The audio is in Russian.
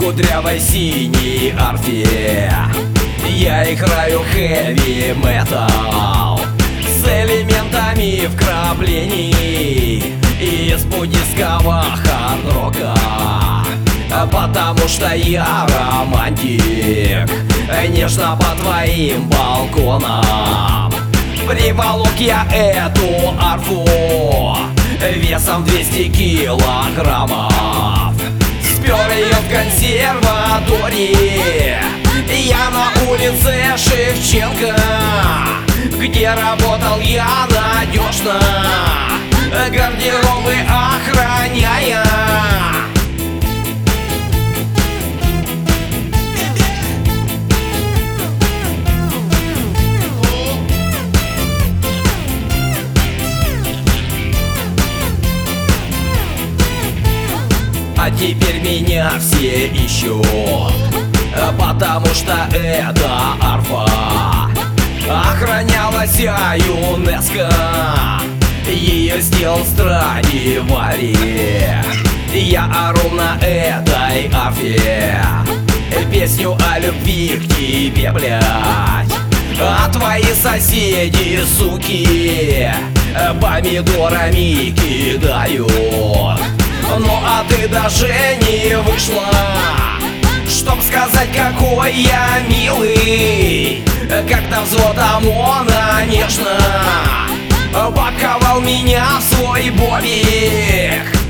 кудрявой синей арфе я играю хэви метал с элементами вкраплений из буддистского хард-рока. Потому что я романтик, нежно по твоим балконам приволок я эту арфу весом 200 килограммов. Спер ее в консерватории я на улице Шевченко, где работал я надежно, гардеробы охраняя. А теперь меня все ищут, потому что эта арфа охранялась ЮНЕСКО. Ее сделал Страдивари. Я ору на этой арфе песню о любви к тебе, блядь. А твои соседи, суки, помидорами кидают. Ну а ты даже не вышла, чтоб сказать, какой я милый. Как-то взвод ОМОНа нежно паковал меня в свой бобик.